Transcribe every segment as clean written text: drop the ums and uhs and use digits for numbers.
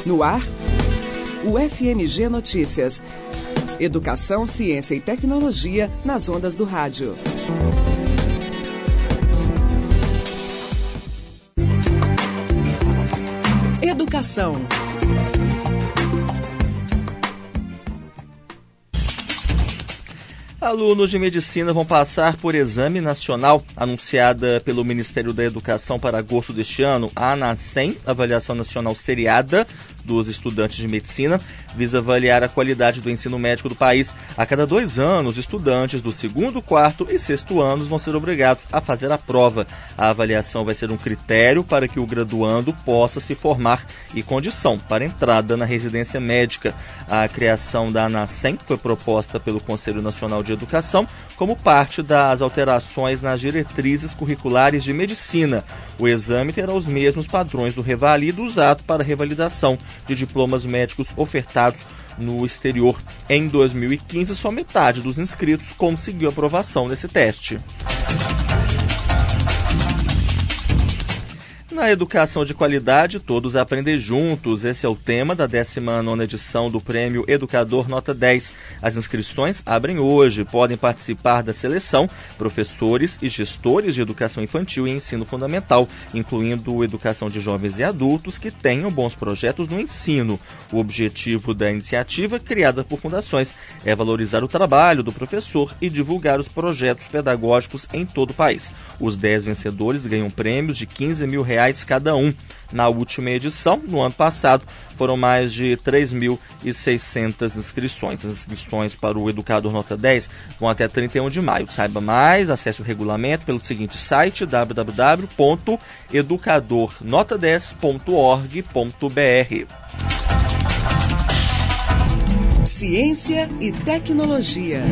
No ar, o FMG Notícias. Educação, ciência e tecnologia nas ondas do rádio. Educação. Alunos de medicina vão passar por exame nacional, anunciada pelo Ministério da Educação para agosto deste ano. A ANASEM, Avaliação Nacional Seriada dos Estudantes de Medicina, visa avaliar a qualidade do ensino médico do país. A cada 2 anos, estudantes do 2º, 4º e 6º anos vão ser obrigados a fazer a prova. A avaliação vai ser um critério para que o graduando possa se formar e condição para entrada na residência médica. A criação da ANASEM foi proposta pelo Conselho Nacional de Educação como parte das alterações nas diretrizes curriculares de medicina. O exame terá os mesmos padrões do Revalido usado para revalidação de diplomas médicos ofertados no exterior. Em 2015, só metade dos inscritos conseguiu aprovação nesse teste. Na educação de qualidade, todos aprendem juntos. Esse é o tema da 19ª edição do Prêmio Educador Nota 10. As inscrições abrem hoje. Podem participar da seleção professores e gestores de educação infantil e ensino fundamental, incluindo educação de jovens e adultos que tenham bons projetos no ensino. O objetivo da iniciativa, criada por fundações, é valorizar o trabalho do professor e divulgar os projetos pedagógicos em todo o país. Os 10 vencedores ganham prêmios de R$15 mil cada um. Na última edição, no ano passado, foram mais de 3.600 inscrições. As inscrições para o Educador Nota 10 vão até 31 de maio. Saiba mais, acesse o regulamento pelo seguinte site, www.educadornota10.org.br. Ciência e tecnologia.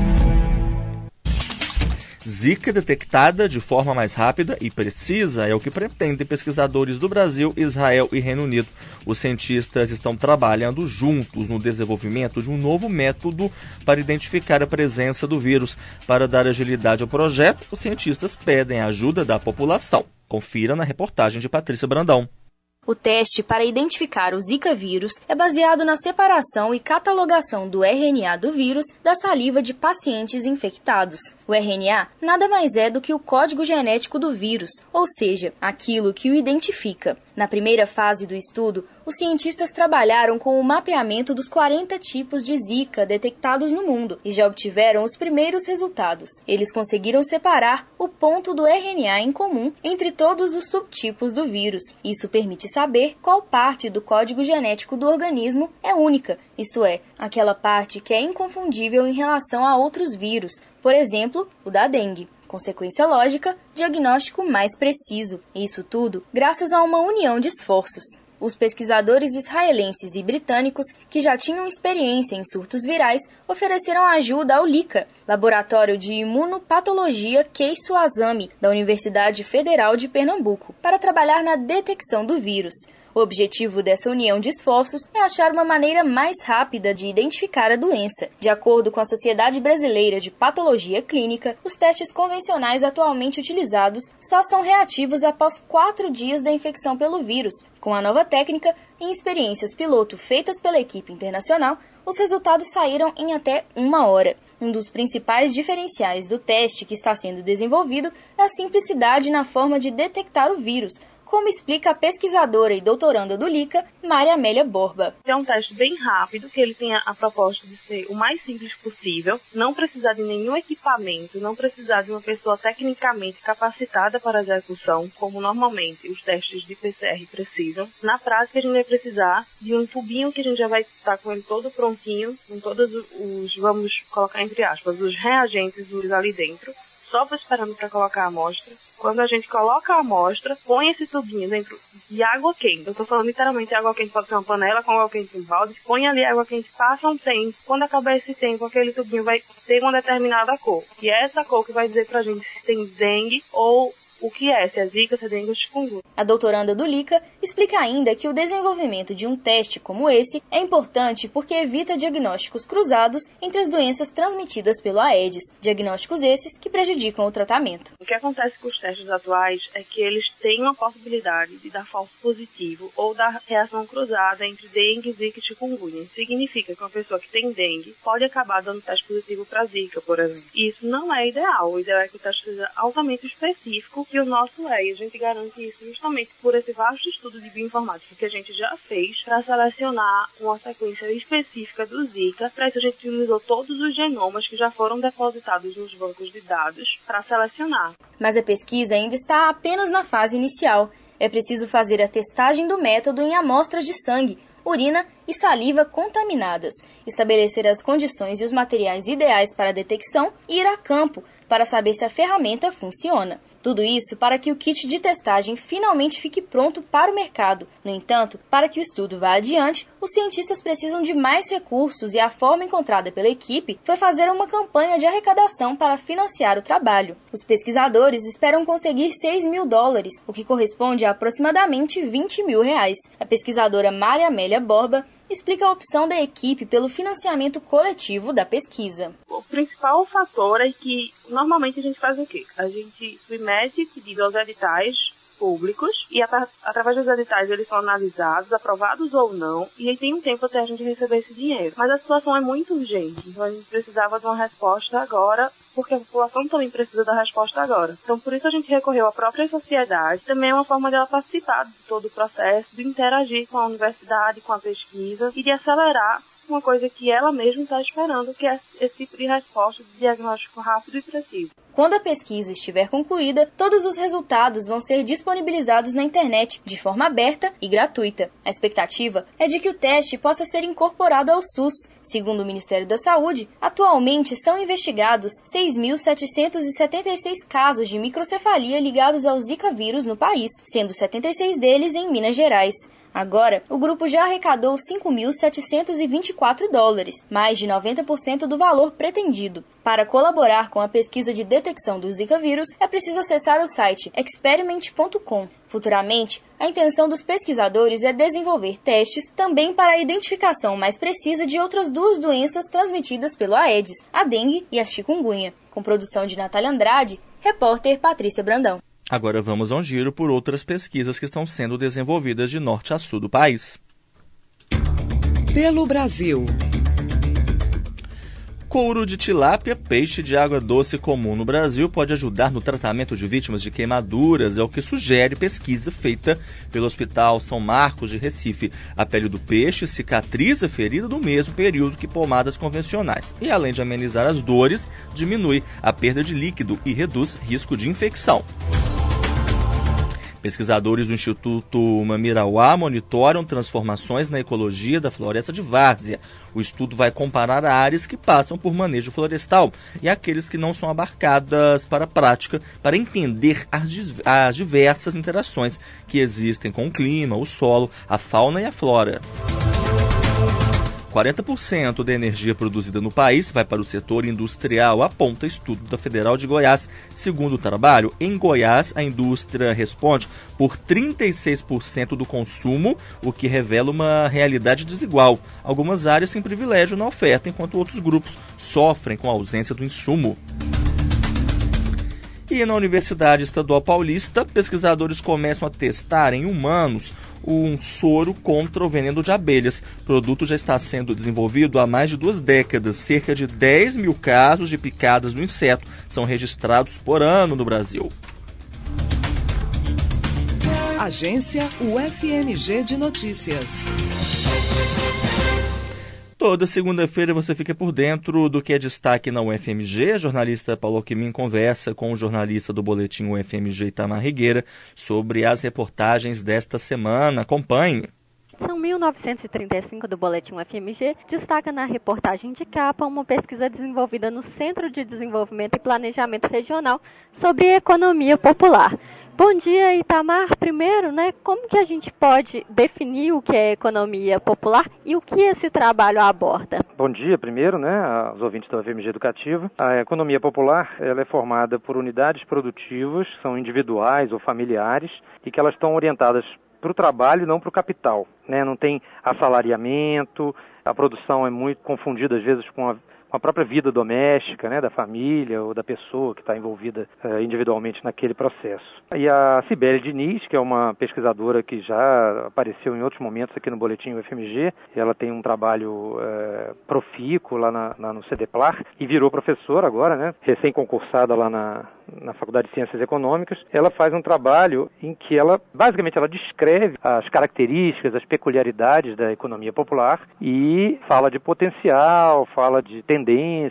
Zika detectada de forma mais rápida e precisa é o que pretendem pesquisadores do Brasil, Israel e Reino Unido. Os cientistas estão trabalhando juntos no desenvolvimento de um novo método para identificar a presença do vírus. Para dar agilidade ao projeto, os cientistas pedem a ajuda da população. Confira na reportagem de Patrícia Brandão. O teste para identificar o Zika vírus é baseado na separação e catalogação do RNA do vírus da saliva de pacientes infectados. O RNA nada mais é do que o código genético do vírus, ou seja, aquilo que o identifica. Na primeira fase do estudo, os cientistas trabalharam com o mapeamento dos 40 tipos de Zika detectados no mundo e já obtiveram os primeiros resultados. Eles conseguiram separar o ponto do RNA em comum entre todos os subtipos do vírus. Isso permite saber qual parte do código genético do organismo é única, isto é, aquela parte que é inconfundível em relação a outros vírus, por exemplo, o da dengue. Consequência lógica, diagnóstico mais preciso. Isso tudo graças a uma união de esforços. Os pesquisadores israelenses e britânicos, que já tinham experiência em surtos virais, ofereceram ajuda ao LICA, Laboratório de Imunopatologia Keiso Azami, da Universidade Federal de Pernambuco, para trabalhar na detecção do vírus. O objetivo dessa união de esforços é achar uma maneira mais rápida de identificar a doença. De acordo com a Sociedade Brasileira de Patologia Clínica, os testes convencionais atualmente utilizados só são reativos após 4 dias da infecção pelo vírus. Com a nova técnica, em experiências piloto feitas pela equipe internacional, os resultados saíram em até 1 hora. Um dos principais diferenciais do teste que está sendo desenvolvido é a simplicidade na forma de detectar o vírus, como explica a pesquisadora e doutoranda do LICA, Maria Amélia Borba. É um teste bem rápido, que ele tem a proposta de ser o mais simples possível, não precisar de nenhum equipamento, não precisar de uma pessoa tecnicamente capacitada para a execução, como normalmente os testes de PCR precisam. Na prática, a gente vai precisar de um tubinho que a gente já vai estar com ele todo prontinho, com todos os, vamos colocar entre aspas, os reagentes ali dentro, só esperando para colocar a amostra. Quando a gente coloca a amostra, põe esse tubinho dentro de água quente. Eu estou falando literalmente de água quente, pode ser uma panela com água quente em balde. Põe ali água quente, passa um tempo. Quando acabar esse tempo, aquele tubinho vai ter uma determinada cor. E é essa cor que vai dizer pra gente se tem dengue ou o que é, se é zika, se é dengue ou chikungunya. A doutoranda do LICA explica ainda que o desenvolvimento de um teste como esse é importante porque evita diagnósticos cruzados entre as doenças transmitidas pelo Aedes, diagnósticos esses que prejudicam o tratamento. O que acontece com os testes atuais é que eles têm uma possibilidade de dar falso positivo ou dar reação cruzada entre dengue, zika e chikungunya. Significa que uma pessoa que tem dengue pode acabar dando teste positivo para zika, por exemplo. E isso não é ideal. O ideal é que o teste seja altamente específico, e o nosso é. E a gente garante isso justamente por esse vasto estudo de bioinformática que a gente já fez para selecionar uma sequência específica do Zika. Para isso a gente utilizou todos os genomas que já foram depositados nos bancos de dados para selecionar. Mas a pesquisa ainda está apenas na fase inicial. É preciso fazer a testagem do método em amostras de sangue, urina e saliva contaminadas, estabelecer as condições e os materiais ideais para a detecção e ir a campo para saber se a ferramenta funciona. Tudo isso para que o kit de testagem finalmente fique pronto para o mercado. No entanto, para que o estudo vá adiante, os cientistas precisam de mais recursos e a forma encontrada pela equipe foi fazer uma campanha de arrecadação para financiar o trabalho. Os pesquisadores esperam conseguir $6 mil, o que corresponde a aproximadamente R$20 mil. A pesquisadora Maria Amélia Borba explica a opção da equipe pelo financiamento coletivo da pesquisa. O principal fator é que, normalmente, a gente faz o quê? A gente submete pedido aos editais públicos e, através dos editais, eles são analisados, aprovados ou não, e aí tem um tempo até a gente receber esse dinheiro. Mas a situação é muito urgente, então a gente precisava de uma resposta agora, porque a população também precisa da resposta agora. Então, por isso a gente recorreu à própria sociedade. Também é uma forma dela participar de todo o processo, de interagir com a universidade, com a pesquisa e de acelerar uma coisa que ela mesma está esperando, que é esse tipo de resposta de diagnóstico rápido e preciso. Quando a pesquisa estiver concluída, todos os resultados vão ser disponibilizados na internet de forma aberta e gratuita. A expectativa é de que o teste possa ser incorporado ao SUS. Segundo o Ministério da Saúde, atualmente são investigados 6.776 casos de microcefalia ligados ao Zika vírus no país, sendo 76 deles em Minas Gerais. Agora, o grupo já arrecadou $5.724, mais de 90% do valor pretendido. Para colaborar com a pesquisa de detecção do Zika vírus, é preciso acessar o site experiment.com. Futuramente, a intenção dos pesquisadores é desenvolver testes também para a identificação mais precisa de outras duas doenças transmitidas pelo Aedes, a dengue e a chikungunya. Com produção de Natália Andrade, repórter Patrícia Brandão. Agora vamos a um giro por outras pesquisas que estão sendo desenvolvidas de norte a sul do país. Pelo Brasil. Couro de tilápia, peixe de água doce comum no Brasil, pode ajudar no tratamento de vítimas de queimaduras, é o que sugere pesquisa feita pelo Hospital São Marcos de Recife. A pele do peixe cicatriza a ferida no mesmo período que pomadas convencionais e, além de amenizar as dores, diminui a perda de líquido e reduz risco de infecção. Pesquisadores do Instituto Mamirauá monitoram transformações na ecologia da floresta de várzea. O estudo vai comparar áreas que passam por manejo florestal e aqueles que não são abarcadas para a prática, para entender as diversas interações que existem com o clima, o solo, a fauna e a flora. 40% da energia produzida no país vai para o setor industrial, aponta estudo da Federal de Goiás. Segundo o trabalho, em Goiás, a indústria responde por 36% do consumo, o que revela uma realidade desigual. Algumas áreas têm privilégio na oferta, enquanto outros grupos sofrem com a ausência do insumo. E na Universidade Estadual Paulista, pesquisadores começam a testar em humanos um soro contra o veneno de abelhas. O produto já está sendo desenvolvido há mais de 2 décadas. Cerca de 10 mil casos de picadas do inseto são registrados por ano no Brasil. Agência UFMG de Notícias. Toda segunda-feira você fica por dentro do que é destaque na UFMG. A jornalista Paulo Alckmin conversa com o jornalista do Boletim UFMG Itamar Rigueira sobre as reportagens desta semana. Acompanhe. Edição 1935 do Boletim UFMG destaca na reportagem de capa uma pesquisa desenvolvida no Centro de Desenvolvimento e Planejamento Regional sobre economia popular. Bom dia, Itamar. Primeiro, como que a gente pode definir o que é economia popular e o que esse trabalho aborda? Bom dia, primeiro, aos ouvintes da UFMG Educativa. A economia popular, ela é formada por unidades produtivas, que são individuais ou familiares, e que elas estão orientadas para o trabalho e não para o capital. Não tem assalariamento, a produção é muito confundida às vezes com a própria vida doméstica, da família ou da pessoa que está envolvida individualmente naquele processo. E a Cibele Diniz, que é uma pesquisadora que já apareceu em outros momentos aqui no Boletim UFMG, ela tem um trabalho profícuo lá no CEDEPLAR e virou professora agora, recém-concursada lá na Faculdade de Ciências Econômicas. Ela faz um trabalho em que ela descreve as características, as peculiaridades da economia popular e fala de potencial, fala de tendências,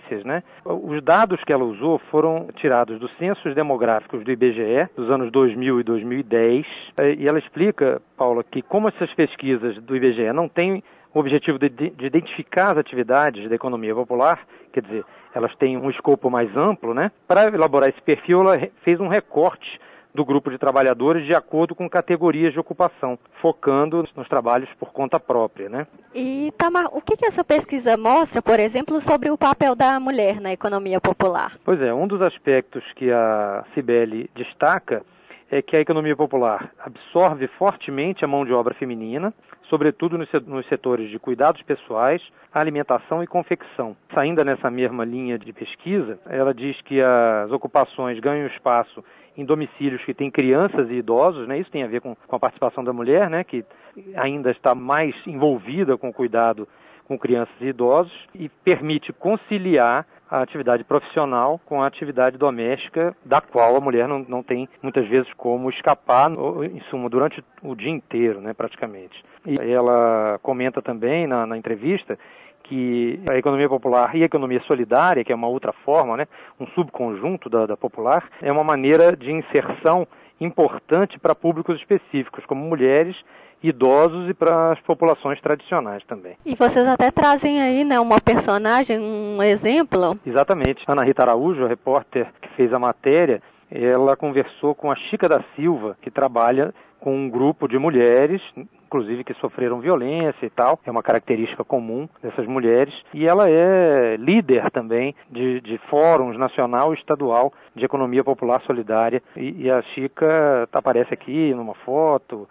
Os dados que ela usou foram tirados dos censos demográficos do IBGE, dos anos 2000 e 2010, e ela explica, Paula, que como essas pesquisas do IBGE não têm o objetivo de identificar as atividades da economia popular, quer dizer, elas têm um escopo mais amplo, Para elaborar esse perfil, ela fez um recorte do grupo de trabalhadores de acordo com categorias de ocupação, focando nos trabalhos por conta própria, E, Tamar, o que essa pesquisa mostra, por exemplo, sobre o papel da mulher na economia popular? Pois é, um dos aspectos que a Cibele destaca é que a economia popular absorve fortemente a mão de obra feminina, sobretudo nos setores de cuidados pessoais, alimentação e confecção. Ainda nessa mesma linha de pesquisa, ela diz que as ocupações ganham espaço em domicílios que têm crianças e idosos, Isso tem a ver com a participação da mulher, que ainda está mais envolvida com o cuidado com crianças e idosos e permite conciliar a atividade profissional com a atividade doméstica, da qual a mulher não tem muitas vezes como escapar, em suma, durante o dia inteiro, praticamente. E ela comenta também na entrevista que a economia popular e a economia solidária, que é uma outra forma, um subconjunto da popular, é uma maneira de inserção importante para públicos específicos, como mulheres, idosos e para as populações tradicionais também. E vocês até trazem aí, uma personagem, um exemplo? Exatamente. Ana Rita Araújo, a repórter que fez a matéria, ela conversou com a Chica da Silva, que trabalha com um grupo de mulheres, inclusive que sofreram violência e tal, é uma característica comum dessas mulheres, e ela é líder também de fóruns nacional e estadual de economia popular solidária, e a Chica aparece aqui numa foto,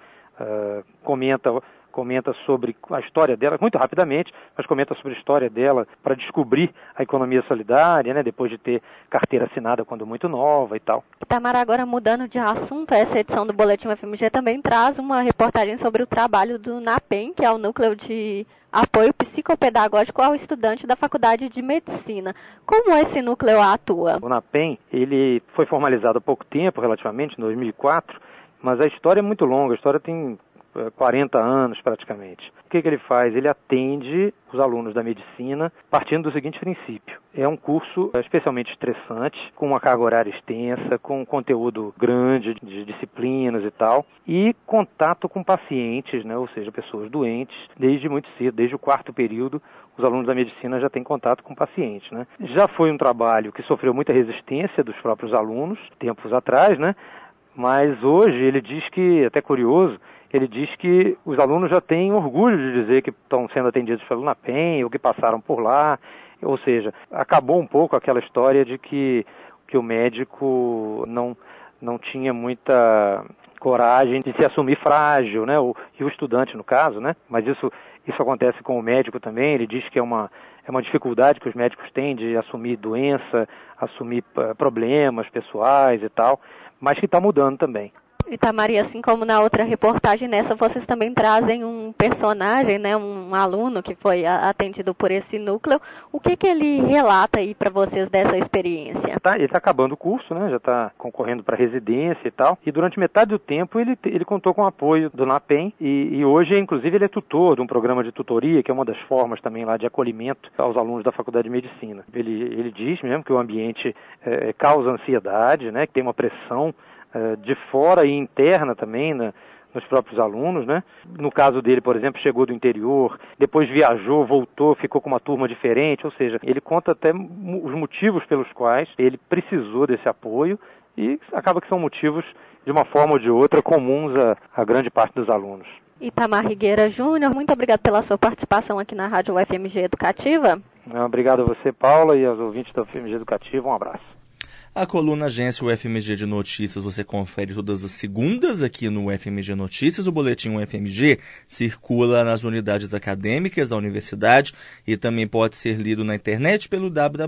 comenta sobre a história dela, muito rapidamente, mas comenta sobre a história dela para descobrir a economia solidária, depois de ter carteira assinada quando muito nova e tal. Tamara, agora mudando de assunto, essa edição do Boletim UFMG também traz uma reportagem sobre o trabalho do NAPEM, que é o Núcleo de Apoio Psicopedagógico ao Estudante da Faculdade de Medicina. Como esse núcleo atua? O NAPEM, ele foi formalizado há pouco tempo, relativamente, em 2004, mas a história é muito longa, a história tem 40 anos praticamente. O que ele faz? Ele atende os alunos da medicina partindo do seguinte princípio. É um curso especialmente estressante, com uma carga horária extensa, com um conteúdo grande de disciplinas e tal, e contato com pacientes, ou seja, pessoas doentes, desde muito cedo, desde o 4º período, os alunos da medicina já têm contato com pacientes. Já foi um trabalho que sofreu muita resistência dos próprios alunos, tempos atrás, mas hoje ele diz que, até curioso, ele diz que os alunos já têm orgulho de dizer que estão sendo atendidos pelo NAPEM ou que passaram por lá, ou seja, acabou um pouco aquela história de que o médico não tinha muita coragem de se assumir frágil, e o estudante no caso, mas isso acontece com o médico também. Ele diz que é uma dificuldade que os médicos têm de assumir doença, assumir problemas pessoais e tal, mas que está mudando também. Itamar, assim como na outra reportagem, nessa vocês também trazem um personagem, um aluno que foi atendido por esse núcleo. O que ele relata aí para vocês dessa experiência? Ele está acabando o curso, já está concorrendo para residência e tal, e durante metade do tempo ele contou com o apoio do NAPEM, e hoje, inclusive, ele é tutor de um programa de tutoria, que é uma das formas também lá de acolhimento aos alunos da Faculdade de Medicina. Ele diz mesmo que o ambiente causa ansiedade, que tem uma pressão de fora e interna também, nos próprios alunos, No caso dele, por exemplo, chegou do interior, depois viajou, voltou, ficou com uma turma diferente, ou seja, ele conta até os motivos pelos quais ele precisou desse apoio e acaba que são motivos, de uma forma ou de outra, comuns a grande parte dos alunos. Itamar Rigueira Júnior, muito obrigado pela sua participação aqui na Rádio UFMG Educativa. Obrigado a você, Paula, e aos ouvintes da UFMG Educativa, um abraço. A coluna Agência UFMG de Notícias você confere todas as segundas aqui no UFMG Notícias. O boletim UFMG circula nas unidades acadêmicas da universidade e também pode ser lido na internet pelo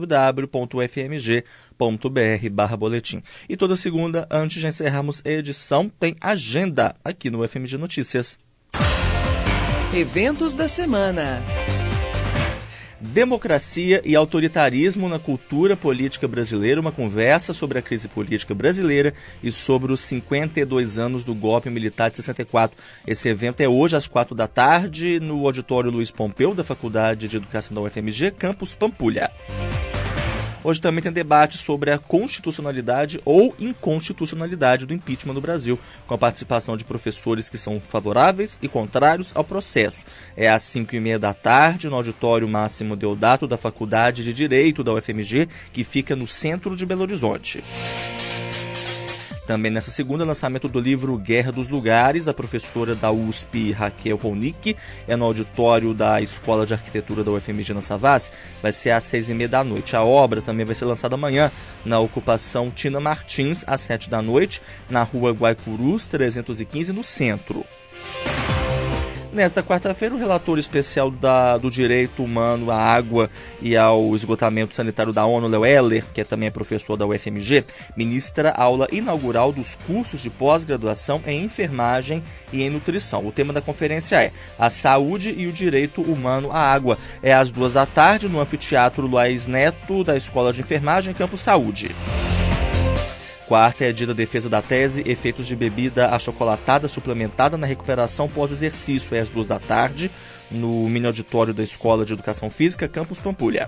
www.ufmg.br/boletim. E toda segunda, antes de encerrarmos a edição, tem agenda aqui no UFMG Notícias. Eventos da semana. Democracia e autoritarismo na cultura política brasileira, uma conversa sobre a crise política brasileira e sobre os 52 anos do golpe militar de 64. Esse evento é hoje às 4 da tarde no auditório Luiz Pompeu, da Faculdade de Educação da UFMG, campus Pampulha. Hoje também tem debate sobre a constitucionalidade ou inconstitucionalidade do impeachment no Brasil, com a participação de professores que são favoráveis e contrários ao processo. É às 5h30 da tarde, no auditório Máximo Deodato da Faculdade de Direito da UFMG, que fica no centro de Belo Horizonte. Também nessa segunda, lançamento do livro Guerra dos Lugares, da professora da USP, Raquel Polnick, é no auditório da Escola de Arquitetura da UFMG na Savassi, vai ser às 6h30 da noite. A obra também vai ser lançada amanhã na ocupação Tina Martins, às 7 da noite, na rua Guaicurus, 315, no centro. Nesta quarta-feira, o relator especial do direito humano à água e ao esgotamento sanitário da ONU, Léo Heller, que também é professor da UFMG, ministra a aula inaugural dos cursos de pós-graduação em enfermagem e em nutrição. O tema da conferência é a saúde e o direito humano à água. É às 2 da tarde no anfiteatro Luiz Neto, da Escola de Enfermagem, Campo Saúde. Quarta é dia da defesa da tese Efeitos de bebida achocolatada suplementada na recuperação pós-exercício. É às 2 da tarde, no mini auditório da Escola de Educação Física, Campus Pampulha.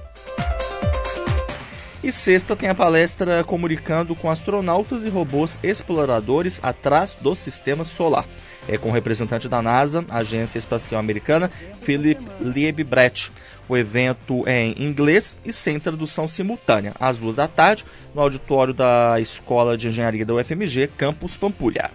E sexta tem a palestra Comunicando com Astronautas e Robôs Exploradores atrás do Sistema Solar. É com o representante da NASA, Agência Espacial Americana, Philip Liebrecht. O evento é em inglês e sem tradução simultânea, às 2 da tarde, no auditório da Escola de Engenharia da UFMG, Campus Pampulha.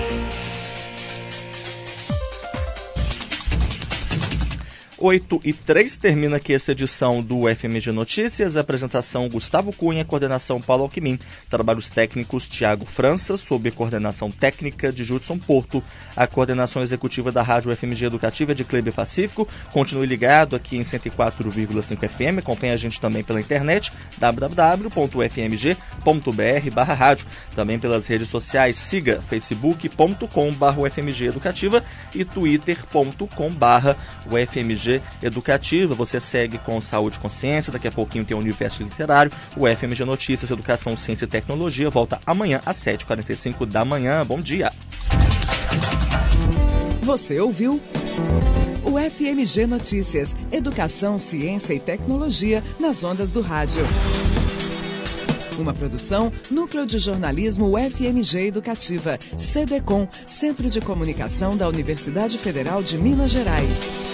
8h03 termina aqui esta edição do UFMG Notícias. Apresentação Gustavo Cunha, coordenação Paulo Alquimim. Trabalhos técnicos Tiago França, sob coordenação técnica de Judson Porto. A coordenação executiva da Rádio UFMG Educativa é de Kleber Pacífico. Continue ligado aqui em 104,5 FM. Acompanhe a gente também pela internet, www.ufmg.br/rádio. Também pelas redes sociais, siga facebook.com/UFMG Educativa e twitter.com/UFMG Educativa. Você segue com Saúde e Consciência. Daqui a pouquinho tem o Universo Literário. O UFMG Notícias, Educação, Ciência e Tecnologia volta amanhã às 7h45 da manhã. Bom dia. Você ouviu o UFMG Notícias, Educação, Ciência e Tecnologia nas ondas do rádio. Uma produção, Núcleo de Jornalismo UFMG Educativa, CDCOM, Centro de Comunicação da Universidade Federal de Minas Gerais.